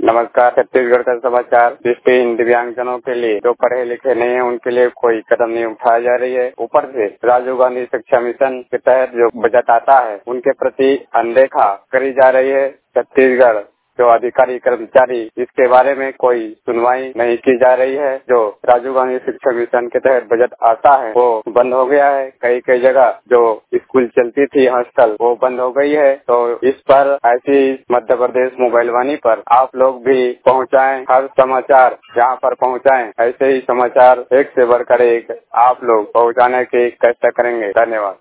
नमस्कार। छत्तीसगढ़ का समाचार। दृष्टिहीन दिव्यांगजनों के लिए जो पढ़े लिखे नहीं है उनके लिए कोई कदम नहीं उठाई जा रही है। ऊपर से राजीव गांधी शिक्षा मिशन के तहत जो बजट आता है उनके प्रति अनदेखा करी जा रही है। छत्तीसगढ़ जो अधिकारी कर्मचारी इसके बारे में कोई सुनवाई नहीं की जा रही है। जो राजीव गांधी शिक्षा मिशन के तहत बजट आता है वो बंद हो गया है। कई कई जगह जो स्कूल चलती थी हॉस्टल वो बंद हो गई है। तो इस पर ऐसी मध्य प्रदेश मोबाइल वाणी पर आप लोग भी पहुंचाएं, हर समाचार यहाँ पर पहुंचाएं। ऐसे ही समाचार एक से बढ़कर एक आप लोग पहुंचाने की चेष्टा करेंगे। धन्यवाद।